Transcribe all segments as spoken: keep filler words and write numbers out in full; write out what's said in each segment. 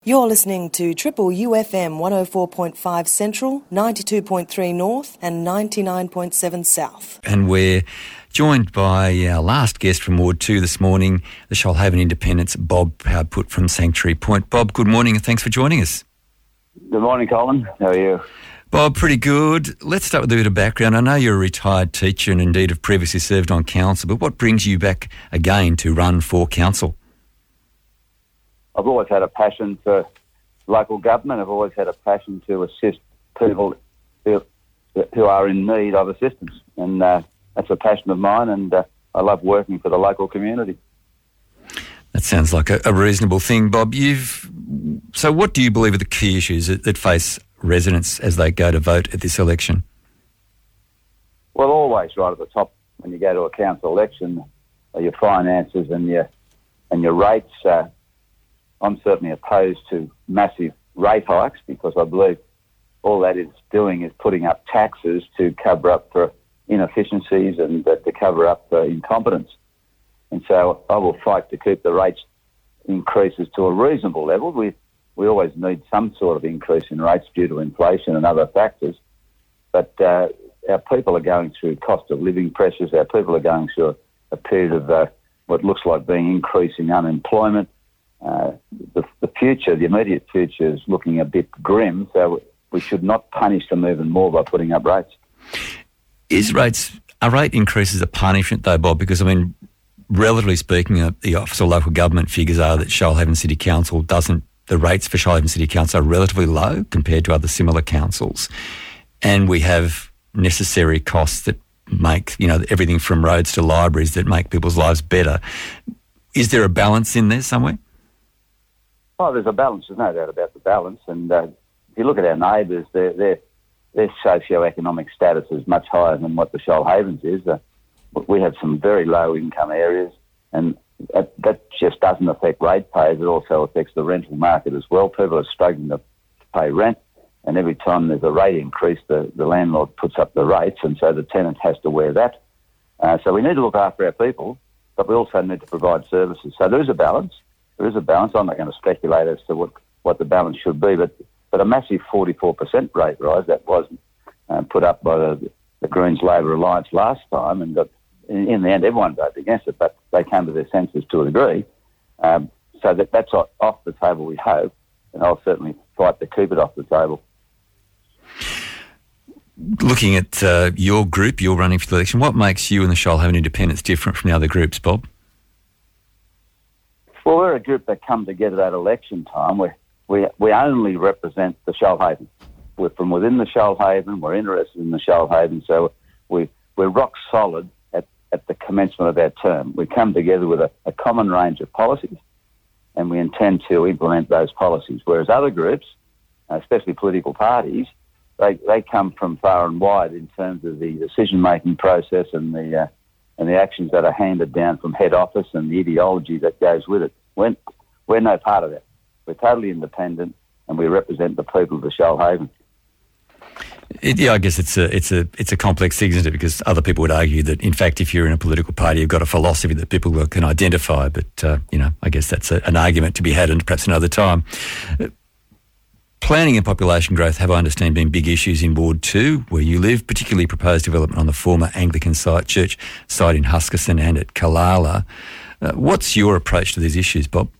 You're listening to Triple U F M one oh four point five Central, ninety-two point three North and ninety-nine point seven South. And we're joined by our last guest from Ward two this morning, the Shoalhaven Independent's Bob Proudfoot from Sanctuary Point. Bob, good morning and thanks for joining us. Good morning, Colin. How are you? Bob, pretty good. Let's start with a bit of background. I know you're a retired teacher and indeed have previously served on council, but what brings you back again to run for council? I've always had a passion for local government. I've always had a passion to assist people who, who are in need of assistance. And uh, that's a passion of mine, and uh, I love working for the local community. That sounds like a, a reasonable thing, Bob. You've So what do you believe are the key issues that, that face residents as they go to vote at this election? Well, always right at the top when you go to a council election are your finances and your, and your rates. Uh, I'm certainly opposed to massive rate hikes because I believe all that is doing is putting up taxes to cover up for inefficiencies and uh, to cover up for incompetence. And so I will fight to keep the rates increases to a reasonable level. We we always need some sort of increase in rates due to inflation and other factors. But uh, our people are going through cost of living pressures. Our people are going through a, a period of uh, what looks like being increasing unemployment. Uh, the, the future, the immediate future is looking a bit grim, so we should not punish them even more by putting up rates. Is rates, are rate increases a punishment though, Bob? Because, I mean, relatively speaking, uh, the Office of Local Government figures are that Shoalhaven City Council doesn't, the rates for Shoalhaven City Council are relatively low compared to other similar councils. And we have necessary costs that make, you know, everything from roads to libraries that make people's lives better. Is there a balance in there somewhere? Oh, there's a balance. There's no doubt about the balance. And uh, if you look at our neighbours, their their their socio-economic status is much higher than what the Shoalhavens is. Uh, we have some very low income areas, and that, that just doesn't affect ratepayers. It also affects the rental market as well. People are struggling to pay rent, and every time there's a rate increase, the, the landlord puts up the rates, and so the tenant has to wear that. Uh, so we need to look after our people, but we also need to provide services. So there is a balance. There is a balance. I'm not going to speculate as to what, what the balance should be, but, but a massive forty-four percent rate rise that was uh, put up by the, the Greens Labor Alliance last time, and got, in, in the end everyone voted against it, but they came to their senses to a degree. Um, so that, that's off the table, we hope, and I'll certainly fight to keep it off the table. Looking at uh, your group, you're running for the election, what makes you and the Shoalhaven Independents different from the other groups, Bob? Well, we're a group that come together at election time. We we we only represent the Shoalhaven. We're from within the Shoalhaven. We're interested in the Shoalhaven, so we we're rock solid at, at the commencement of our term. We come together with a, a common range of policies, and we intend to implement those policies. Whereas other groups, especially political parties, they they come from far and wide in terms of the decision-making process and the uh, and the actions that are handed down from head office and the ideology that goes with it. We're, we're no part of that. We're totally independent, and we represent the people of the Shoalhaven. It, yeah, I guess it's a it's a it's a complex thing, isn't it? Because other people would argue that, in fact, if you're in a political party, you've got a philosophy that people can identify. But uh, you know, I guess that's a, an argument to be had, and perhaps another time. Planning and population growth have, I understand, been big issues in Ward two, where you live, particularly proposed development on the former Anglican site, church site in Huskisson and at Kalala. Uh, what's your approach to these issues, Bob?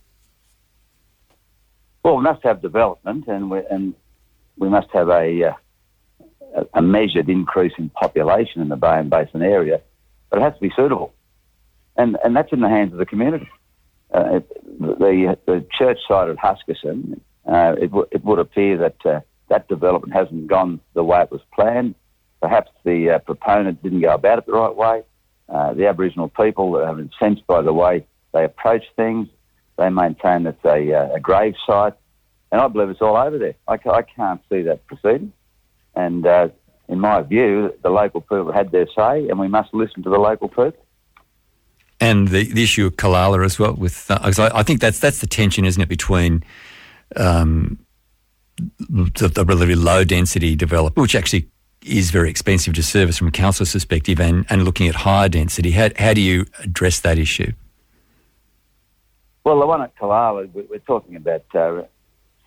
Well, we must have development, and we, and we must have a, uh, a measured increase in population in the Bay and Basin area, but it has to be suitable. And and that's in the hands of the community. Uh, it, the, the church site at Huskisson, Uh, it, w- it would appear that uh, that development hasn't gone the way it was planned. Perhaps the uh, proponent didn't go about it the right way. Uh, the Aboriginal people are incensed by the way they approach things. They maintain it's a, uh, a grave site, and I believe it's all over there. I, ca- I can't see that proceeding. And uh, in my view, the local people had their say, and we must listen to the local people. And the, the issue of Kalala as well. With uh, 'cause I, I think that's that's the tension, isn't it, between Um, the, the relatively low density development, which actually is very expensive to service from a council's perspective, and, and looking at higher density. How, how do you address that issue? Well, the one at Kalala, we're talking about uh,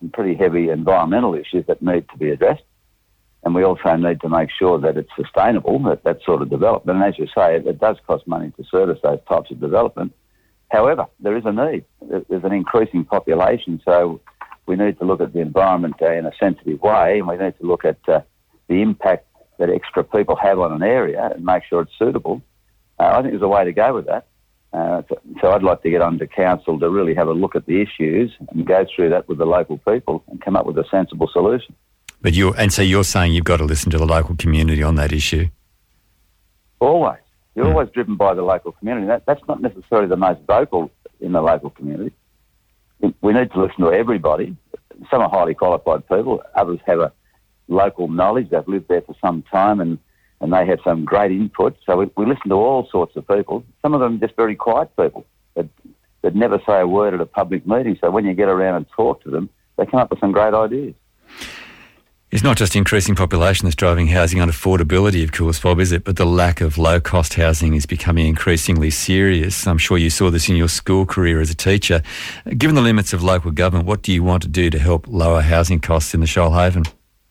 some pretty heavy environmental issues that need to be addressed. And we also need to make sure that it's sustainable, that, that sort of development. And as you say, it, it does cost money to service those types of development. However, there is a need. There's an increasing population, so we need to look at the environment uh, in a sensitive way, and we need to look at uh, the impact that extra people have on an area and make sure it's suitable. Uh, I think there's a way to go with that. Uh, so, so I'd like to get on to council to really have a look at the issues and go through that with the local people and come up with a sensible solution. But you and so you're saying you've got to listen to the local community on that issue? Always. You're Mm. always driven by the local community. That, that's not necessarily the most vocal in the local community. We need to listen to everybody. Some are highly qualified people. Others have a local knowledge. They've lived there for some time and, and they have some great input. So we, we listen to all sorts of people. Some of them just very quiet people that, that never say a word at a public meeting. So when you get around and talk to them, they come up with some great ideas. It's not just increasing population that's driving housing unaffordability, of course, Bob, is it? But the lack of low-cost housing is becoming increasingly serious. I'm sure you saw this in your school career as a teacher. Given the limits of local government, what do you want to do to help lower housing costs in the Shoalhaven?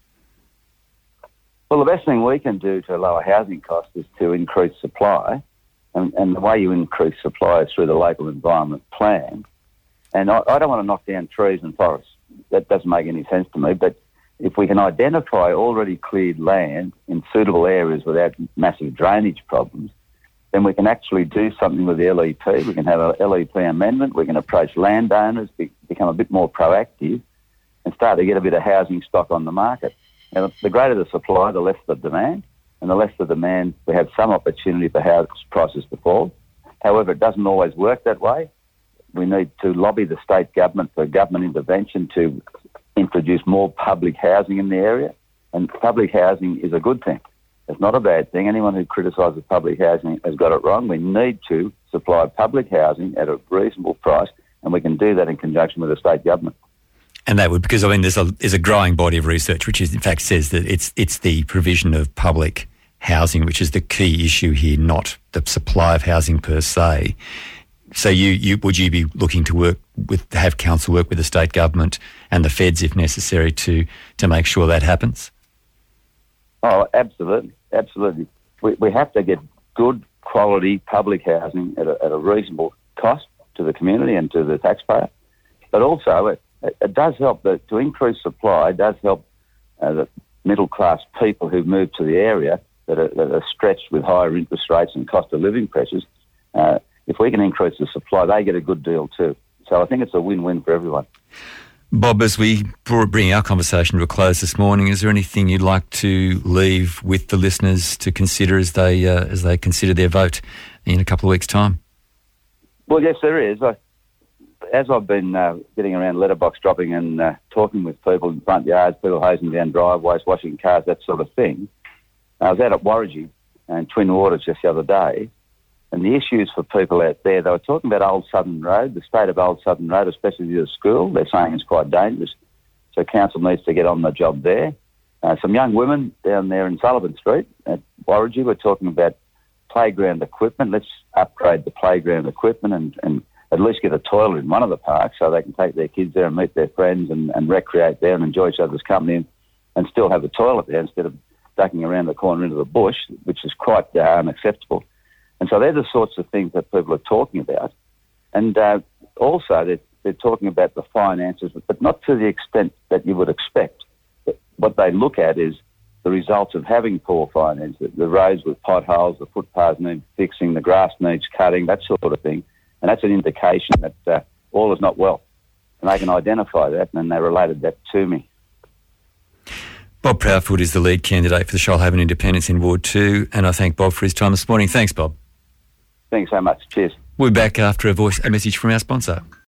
Well, the best thing we can do to lower housing costs is to increase supply. And, and the way you increase supply is through the local environment plan. And I, I don't want to knock down trees and forests. That doesn't make any sense to me, but if we can identify already cleared land in suitable areas without massive drainage problems, then we can actually do something with the L E P. We can have an L E P amendment. We can approach landowners, be, become a bit more proactive and start to get a bit of housing stock on the market. Now, the greater the supply, the less the demand, and the less the demand, we have some opportunity for house prices to fall. However, it doesn't always work that way. We need to lobby the state government for government intervention to introduce more public housing in the area, and public housing is a good thing. It's not a bad thing. Anyone who criticises public housing has got it wrong. We need to supply public housing at a reasonable price, and we can do that in conjunction with the state government. And that would, because I mean, there's a there's a growing body of research which is, in fact says that it's it's the provision of public housing which is the key issue here, not the supply of housing per se. So you, you would you be looking to work with, have council work with the state government and the feds if necessary to, to make sure that happens? Oh, absolutely, absolutely. We, we have to get good quality public housing at a, at a reasonable cost to the community and to the taxpayer. But also it, it does help, that to increase supply does help uh, the middle class people who've moved to the area that are, that are stretched with higher interest rates and cost of living pressures. Uh, If we can increase the supply, they get a good deal too. So I think it's a win-win for everyone. Bob, as we bring our conversation to a close this morning, is there anything you'd like to leave with the listeners to consider as they uh, as they consider their vote in a couple of weeks' time? Well, yes, there is. I, as I've been uh, getting around letterbox dropping and uh, talking with people in front yards, people hosing down driveways, washing cars, that sort of thing, I was out at Warragee and Twin Waters just the other day. And the issues for people out there, they were talking about Old Southern Road, the state of Old Southern Road, especially the school. They're saying it's quite dangerous. So council needs to get on the job there. Uh, some young women down there in Sullivan Street at Warragee were talking about playground equipment. Let's upgrade the playground equipment and, and at least get a toilet in one of the parks so they can take their kids there and meet their friends and, and recreate there and enjoy each other's company and, and still have a toilet there instead of ducking around the corner into the bush, which is quite uh, unacceptable. And so they're the sorts of things that people are talking about. And uh, also they're, they're talking about the finances, but not to the extent that you would expect. But what they look at is the results of having poor finances, the roads with potholes, the footpaths need fixing, the grass needs cutting, that sort of thing. And that's an indication that uh, all is not well. And they can identify that, and they related that to me. Bob Proudfoot is the lead candidate for the Shoalhaven Independents in Ward two, and I thank Bob for his time this morning. Thanks, Bob. Thanks so much. Cheers. We'll be back after a voice, a message from our sponsor.